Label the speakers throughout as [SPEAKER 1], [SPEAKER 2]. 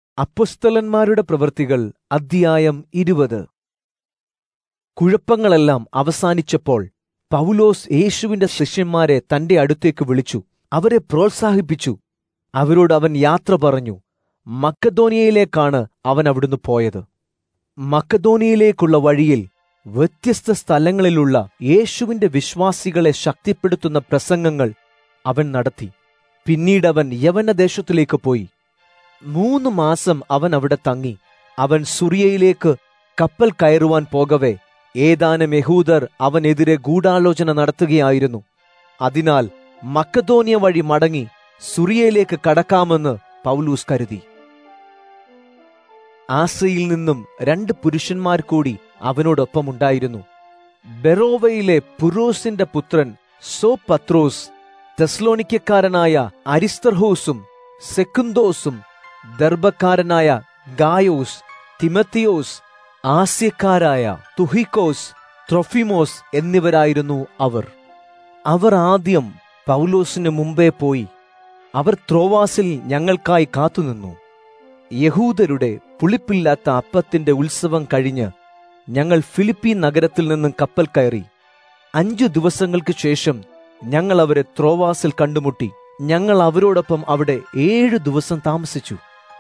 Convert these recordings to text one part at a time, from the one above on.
[SPEAKER 1] അപ്പൊസ്തലന്മാരുടെ പ്രവൃത്തികൾ അധ്യായം 20. കുഴപ്പങ്ങളെല്ലാം അവസാനിച്ചപ്പോൾ പൗലോസ് യേശുവിന്റെ ശിഷ്യന്മാരെ തന്റെ അടുത്തേക്ക് വിളിച്ചു, അവരെ പ്രോത്സാഹിപ്പിച്ചു. അവരോട് അവൻ യാത്ര പറഞ്ഞു. മക്കെദോനിയയിലേക്കാണ് അവൻ അവിടുന്ന് പോയത്. മക്കെദോനിയയിലേക്കുള്ള വഴിയിൽ വ്യത്യസ്ത സ്ഥലങ്ങളിലുള്ള യേശുവിന്റെ വിശ്വാസികളെ ശക്തിപ്പെടുത്തുന്ന പ്രസംഗങ്ങൾ അവൻ നടത്തി. പിന്നീടവൻ യവനദേശത്തിലേക്ക് പോയി. 3 മാസം അവൻ അവിടെ തങ്ങി. അവൻ സുറിയയിലേക്ക് കപ്പൽ കയറുവാൻ പോകവേ ഏതാനും യഹൂദർ അവനെതിരെ ഗൂഢാലോചന നടത്തുകയായിരുന്നു. അതിനാൽ മക്കെദോനിയ വഴി മടങ്ങി സുറിയയിലേക്ക് കടക്കാമെന്ന് പൗലോസ് കരുതി. ആസയിൽ നിന്നും 2 പുരുഷന്മാർ കൂടി അവനോടൊപ്പമുണ്ടായിരുന്നു. ബെറോവയിലെ പുരോസിന്റെ പുത്രൻ സോപത്രോസ്, തെസ്സലോനിക്കക്കാരനായ അരിസ്തർഹോസും സെക്കുന്തോസും, ദർബക്കാരനായ ഗായോസ്, തിമത്തിയോസ്, ആസ്യക്കാരായ തുഹിക്കോസ്, ത്രൊഫിമോസ് എന്നിവരായിരുന്നു അവർ. അവർ ആദ്യം പൗലോസിന് മുമ്പേ പോയി. അവർ ത്രോവാസിൽ ഞങ്ങൾക്കായി കാത്തുനിന്നു. യഹൂദരുടെ പുളിപ്പില്ലാത്ത അപ്പത്തിന്റെ ഉത്സവം കഴിഞ്ഞ് ഞങ്ങൾ ഫിലിപ്പി നഗരത്തിൽ നിന്നും കപ്പൽ കയറി. 5 ദിവസങ്ങൾക്ക് ശേഷം ഞങ്ങൾ അവരെ ത്രോവാസിൽ കണ്ടുമുട്ടി. ഞങ്ങൾ അവരോടൊപ്പം അവിടെ 7 ദിവസം താമസിച്ചു.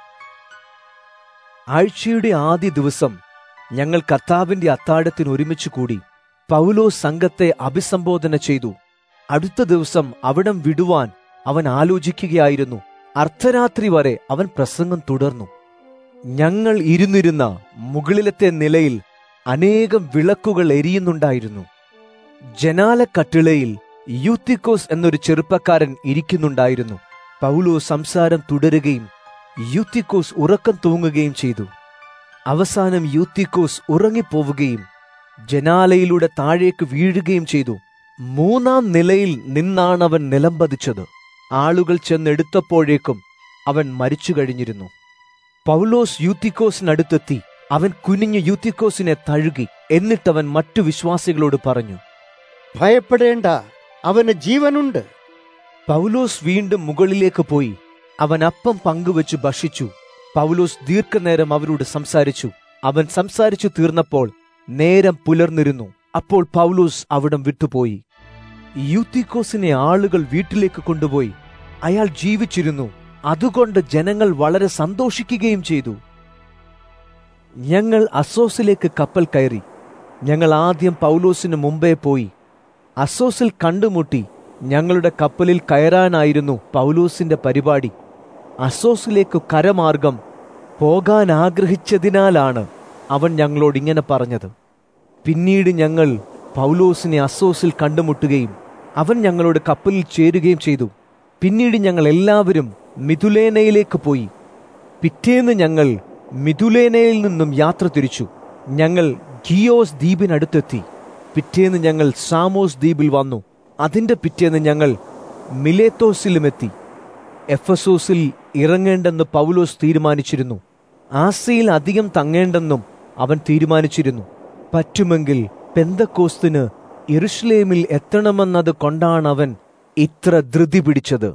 [SPEAKER 1] ആഴ്ചയുടെ ആദ്യ ദിവസം ഞങ്ങൾ കർത്താവിന്റെ അത്താഴത്തിന് ഒരുമിച്ച് കൂടി. പൗലോസ് സംഘത്തെ അഭിസംബോധന ചെയ്തു. അടുത്ത ദിവസം അവിടം വിടുവാൻ അവൻ ആലോചിക്കുകയായിരുന്നു. അർദ്ധരാത്രി വരെ അവൻ പ്രസംഗം തുടർന്നു. ഞങ്ങൾ ഇരുന്നിരുന്ന മുകളിലത്തെ നിലയിൽ അനേകം വിളക്കുകൾ എരിയുന്നുണ്ടായിരുന്നു. ജനാലക്കട്ടിളയിൽ യൂത്തിക്കോസ് എന്നൊരു ചെറുപ്പക്കാരൻ ഇരിക്കുന്നുണ്ടായിരുന്നു. പൗലോസ് സംസാരം തുടരുകയും യൂത്തിക്കോസ് ഉറക്കം തൂങ്ങുകയും ചെയ്തു. അവസാനം യൂത്തിക്കോസ് ഉറങ്ങിപ്പോവുകയും ജനാലയിലൂടെ താഴേക്ക് വീഴുകയും ചെയ്തു. 3-ാം നിലയിൽ നിന്നാണവൻ നിലംപതിച്ചത്. ആളുകൾ ചെന്നെടുത്തപ്പോഴേക്കും അവൻ മരിച്ചു കഴിഞ്ഞിരുന്നു. പൗലോസ് യൂത്തിക്കോസിനടുത്തെത്തി. അവൻ കുനിഞ്ഞ് യൂത്തിക്കോസിനെ തഴുകി. എന്നിട്ടവൻ മറ്റു വിശ്വാസികളോട് പറഞ്ഞു,
[SPEAKER 2] ഭയപ്പെടേണ്ട, അവന് ജീവനുണ്ട്.
[SPEAKER 1] പൗലോസ് വീണ്ടും മുകളിലേക്ക് പോയി. അവൻ അപ്പം പങ്കുവെച്ച് ഭക്ഷിച്ചു. പൗലോസ് ദീർഘനേരം അവരോട് സംസാരിച്ചു. അവൻ സംസാരിച്ചു തീർന്നപ്പോൾ നേരം പുലർന്നിരുന്നു. അപ്പോൾ പൗലോസ് അവിടം വിട്ടുപോയി. യൂത്തിക്കോസിനെ ആളുകൾ വീട്ടിലേക്ക് കൊണ്ടുപോയി. അയാൾ ജീവിച്ചിരുന്നു. അതുകൊണ്ട് ജനങ്ങൾ വളരെ സന്തോഷിക്കുകയും ചെയ്തു. ഞങ്ങൾ അസ്സോസിലേക്ക് കപ്പൽ കയറി. ഞങ്ങൾ ആദ്യം പൗലോസിന് മുമ്പേ പോയി. അസ്സോസിൽ കണ്ടുമുട്ടി. ഞങ്ങളുടെ കപ്പലിൽ കയറാനായിരുന്നു പൗലോസിന്റെ പരിപാടി. അസ്സോസിലേക്ക് കരമാർഗം പോകാൻ ആഗ്രഹിച്ചതിനാലാണ് അവൻ ഞങ്ങളോട് ഇങ്ങനെ പറഞ്ഞത്. പിന്നീട് ഞങ്ങൾ പൗലോസിനെ അസ്സോസിൽ കണ്ടുമുട്ടുകയും അവൻ ഞങ്ങളോട് കപ്പലിൽ ചേരുകയും ചെയ്തു. പിന്നീട് ഞങ്ങൾ എല്ലാവരും മിതുലേനയിലേക്ക് പോയി. പിറ്റേന്ന് ഞങ്ങൾ മിതുലേനയിൽ നിന്നും യാത്ര തിരിച്ചു. ഞങ്ങൾ ഗിയോസ് ദ്വീപിനടുത്തെത്തി. പിറ്റേന്ന് ഞങ്ങൾ സാമോസ് ദ്വീപിൽ വന്നു. അതിന്റെ പിറ്റേന്ന് ഞങ്ങൾ മിലേത്തോസിലുമെത്തി. എഫെസോസിൽ ഇറങ്ങേണ്ടെന്ന് പൗലോസ് തീരുമാനിച്ചിരുന്നു. ആസയിൽ അധികം തങ്ങേണ്ടെന്നും അവൻ തീരുമാനിച്ചിരുന്നു. പറ്റുമെങ്കിൽ പെന്തക്കോസ്തിന് യെരുശലേമിൽ എത്തണമെന്നത് കൊണ്ടാണ് അവൻ ഇത്ര ധൃതി പിടിച്ചത്.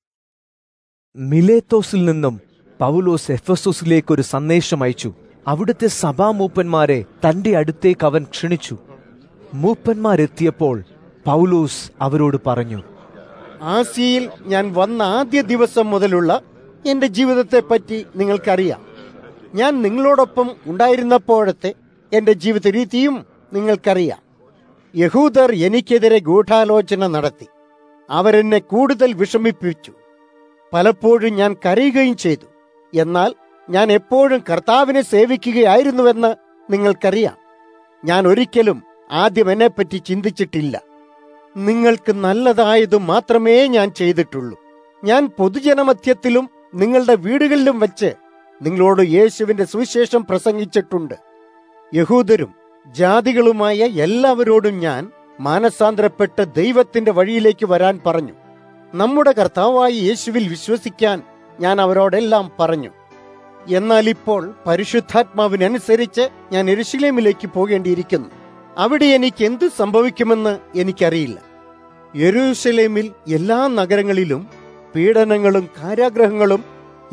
[SPEAKER 1] മിലേത്തോസിൽ നിന്നും പൗലോസ് എഫെസോസിലേക്ക് ഒരു സന്ദേശം അയച്ചു. അവിടുത്തെ സഭാമൂപ്പന്മാരെ തന്റെ അടുത്തേക്ക് അവൻ ക്ഷണിച്ചു. മൂപ്പന്മാരെത്തിയപ്പോൾ പൗലോസ് അവരോട് പറഞ്ഞു,
[SPEAKER 2] ആസിയയിൽ ഞാൻ വന്ന ആദ്യ ദിവസം മുതലുള്ള എന്റെ ജീവിതത്തെപ്പറ്റി നിങ്ങൾക്കറിയാം. ഞാൻ നിങ്ങളോടൊപ്പം ഉണ്ടായിരുന്നപ്പോഴത്തെ എന്റെ ജീവിത രീതിയും നിങ്ങൾക്കറിയാം. യഹൂദർ എനിക്കെതിരെ ഗൂഢാലോചന നടത്തി. അവരെന്നെ കൂടുതൽ വിഷമിപ്പിച്ചു. പലപ്പോഴും ഞാൻ കരയുകയും ചെയ്തു. എന്നാൽ ഞാൻ എപ്പോഴും കർത്താവിനെ സേവിക്കുകയായിരുന്നുവെന്ന് നിങ്ങൾക്കറിയാം. ഞാൻ ഒരിക്കലും ആദ്യം എന്നെപ്പറ്റി ചിന്തിച്ചിട്ടില്ല. നിങ്ങൾക്ക് നല്ലതായതു മാത്രമേ ഞാൻ ചെയ്തിട്ടുള്ളൂ. ഞാൻ പൊതുജനമധ്യത്തിലും നിങ്ങളുടെ വീടുകളിലും വെച്ച് നിങ്ങളോട് യേശുവിന്റെ സുവിശേഷം പ്രസംഗിച്ചിട്ടുണ്ട്. യഹൂദരും ജാതികളുമായ എല്ലാവരോടും ഞാൻ മാനസാന്തരപ്പെട്ട് ദൈവത്തിന്റെ വഴിയിലേക്ക് വരാൻ പറഞ്ഞു. നമ്മുടെ കർത്താവായ യേശുവിൽ വിശ്വസിക്കാൻ ഞാൻ അവരോടെല്ലാം പറഞ്ഞു. എന്നാൽ ഇപ്പോൾ പരിശുദ്ധാത്മാവിനനുസരിച്ച് ഞാൻ യെരുശലേമിലേക്ക് പോകേണ്ടിയിരിക്കുന്നു. അവിടെ എനിക്ക് എന്ത് സംഭവിക്കുമെന്ന് എനിക്കറിയില്ല. യെരൂശലേമിൽ എല്ലാ നഗരങ്ങളിലും പീഡനങ്ങളും കാരാഗ്രഹങ്ങളും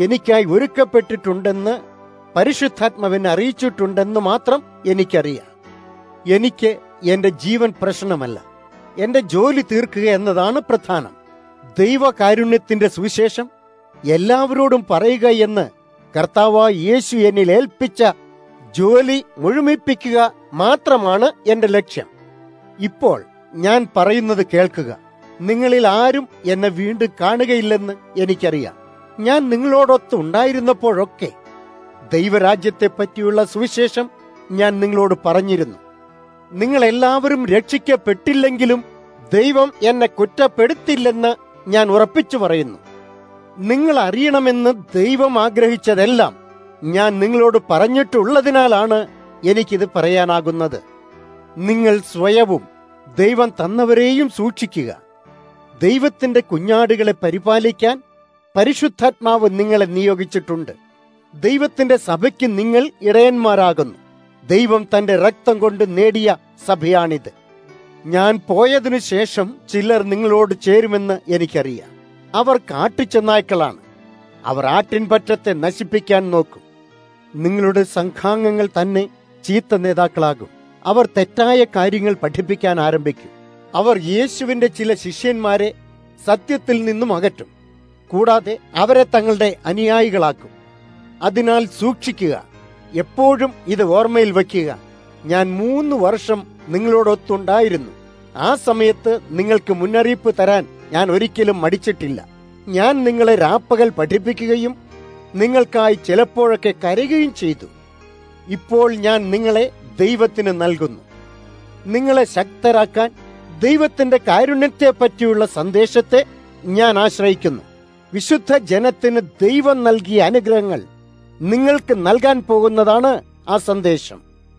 [SPEAKER 2] എനിക്കായി ഒരുക്കപ്പെട്ടിട്ടുണ്ടെന്ന് പരിശുദ്ധാത്മാവിനെ അറിയിച്ചിട്ടുണ്ടെന്ന് മാത്രം എനിക്കറിയാം. എനിക്ക് എന്റെ ജീവൻ പ്രശ്നമല്ല, എന്റെ ജോലി തീർക്കുക എന്നതാണ് പ്രധാനം. ദൈവകാരുണ്യത്തിന്റെ സുവിശേഷം എല്ലാവരോടും പറയുക എന്ന് കർത്താവായ യേശു എന്നിൽ ഏൽപ്പിച്ച ജോലി മുഴുമിപ്പിക്കുക മാത്രമാണ് എന്റെ ലക്ഷ്യം. ഇപ്പോൾ ഞാൻ പറയുന്നത് കേൾക്കുക. നിങ്ങളിൽ ആരും എന്നെ വീണ്ടും കാണുകയില്ലെന്ന് എനിക്കറിയാം. ഞാൻ നിങ്ങളോടൊത്ത് ഉണ്ടായിരുന്നപ്പോഴൊക്കെ ദൈവരാജ്യത്തെ പറ്റിയുള്ള സുവിശേഷം ഞാൻ നിങ്ങളോട് പറഞ്ഞിരുന്നു. നിങ്ങളെല്ലാവരും രക്ഷിക്കപ്പെട്ടില്ലെങ്കിലും ദൈവം എന്നെ കുറ്റപ്പെടുത്തില്ലെന്ന് ഞാൻ ഉറപ്പിച്ചു പറയുന്നു. നിങ്ങൾ അറിയണമെന്ന് ദൈവം ആഗ്രഹിച്ചതെല്ലാം ഞാൻ നിങ്ങളോട് പറഞ്ഞിട്ടുള്ളതിനാലാണ് എനിക്കിത് പറയാനാകുന്നത്. നിങ്ങൾ സ്വയവും ദൈവം തന്നവരെയും സൂക്ഷിക്കുക. ദൈവത്തിന്റെ കുഞ്ഞാടുകളെ പരിപാലിക്കാൻ പരിശുദ്ധാത്മാവ് നിങ്ങളെ നിയോഗിച്ചിട്ടുണ്ട്. ദൈവത്തിന്റെ സഭയ്ക്ക് നിങ്ങൾ ഇടയന്മാരാകുന്നു. ദൈവം തന്റെ രക്തം കൊണ്ട് നേടിയ സഭയാണിത്. ഞാൻ പോയതിനു ശേഷം ചിലർ നിങ്ങളോട് ചേരുമെന്ന് എനിക്കറിയാം. അവർ കാട്ടുചെന്നായ്ക്കളാണ്. അവർ ആട്ടിൻപറ്റത്തെ നശിപ്പിക്കാൻ നോക്കും. നിങ്ങളുടെ സംഘാംഗങ്ങൾ തന്നെ ചീത്ത നേതാക്കളാകും. അവർ തെറ്റായ കാര്യങ്ങൾ പഠിപ്പിക്കാൻ ആരംഭിക്കും. അവർ യേശുവിന്റെ ചില ശിഷ്യന്മാരെ സത്യത്തിൽ നിന്നും അകറ്റും. കൂടാതെ അവരെ തങ്ങളുടെ അനുയായികളാക്കും. അതിനാൽ സൂക്ഷിക്കുക. എപ്പോഴും ഇത് ഓർമ്മയിൽ വയ്ക്കുക. ഞാൻ 3 വർഷം നിങ്ങളോടൊത്തുണ്ടായിരുന്നു. ആ സമയത്ത് നിങ്ങൾക്ക് മുന്നറിയിപ്പ് തരാൻ ഞാൻ ഒരിക്കലും മടിച്ചിട്ടില്ല. ഞാൻ നിങ്ങളെ രാപ്പകൽ പഠിപ്പിക്കുകയും നിങ്ങൾക്കായി ചിലപ്പോഴൊക്കെ കരയുകയും ചെയ്തു. ഇപ്പോൾ ഞാൻ നിങ്ങളെ ദൈവത്തിന് നൽകുന്നു. നിങ്ങളെ ശക്തരാക്കാൻ ദൈവത്തിന്റെ കാരുണ്യത്തെ പറ്റിയുള്ള സന്ദേശത്തെ ഞാൻ ആശ്രയിക്കുന്നു. വിശുദ്ധ ജനത്തിന് ദൈവം നൽകിയ അനുഗ്രഹങ്ങൾ നിങ്ങൾക്ക് നൽകാൻ പോകുന്നതാണ് ആ സന്ദേശം.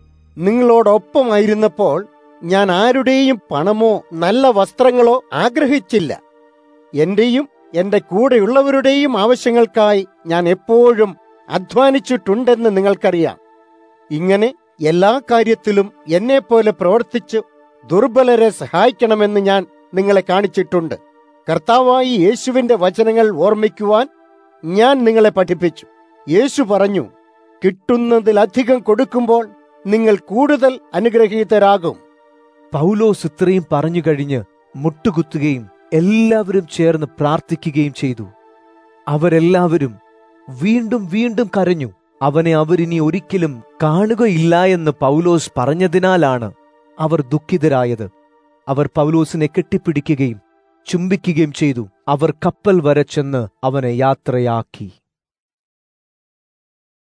[SPEAKER 2] നിങ്ങളോടൊപ്പമായിരുന്നപ്പോൾ ഞാൻ ആരുടെയും പണമോ നല്ല വസ്ത്രങ്ങളോ ആഗ്രഹിച്ചില്ല. എന്റെയും എന്റെ കൂടെയുള്ളവരുടെയും ആവശ്യങ്ങൾക്കായി ഞാൻ എപ്പോഴും അധ്വാനിച്ചിട്ടുണ്ടെന്ന് നിങ്ങൾക്കറിയാം. ഇങ്ങനെ എല്ലാ കാര്യത്തിലും എന്നെപ്പോലെ പ്രവർത്തിച്ച് ദുർബലരെ സഹായിക്കണമെന്ന് ഞാൻ നിങ്ങളെ കാണിച്ചിട്ടുണ്ട്. കർത്താവായ യേശുവിന്റെ വചനങ്ങൾ ഓർമ്മിക്കുവാൻ ഞാൻ നിങ്ങളെ പഠിപ്പിച്ചു. യേശു പറഞ്ഞു, കിട്ടുന്നതിലധികം കൊടുക്കുമ്പോൾ നിങ്ങൾ കൂടുതൽ അനുഗ്രഹീതരാകും.
[SPEAKER 1] പൗലോസ് ഇത്രയും പറഞ്ഞു കഴിഞ്ഞ് മുട്ടുകുത്തുകയും എല്ലാവരും ചേർന്ന് പ്രാർത്ഥിക്കുകയും ചെയ്തു. അവരെല്ലാവരും വീണ്ടും വീണ്ടും കരഞ്ഞു. അവനെ അവരിനി ഒരിക്കലും കാണുകയില്ല എന്ന് പൗലോസ് പറഞ്ഞതിനാലാണ് അവർ ദുഃഖിതരായത്. അവർ പൗലോസിനെ കെട്ടിപ്പിടിക്കുകയും ചുംബിക്കുകയും ചെയ്തു. അവർ കപ്പൽ വരെ ചെന്ന് അവനെ യാത്രയാക്കി.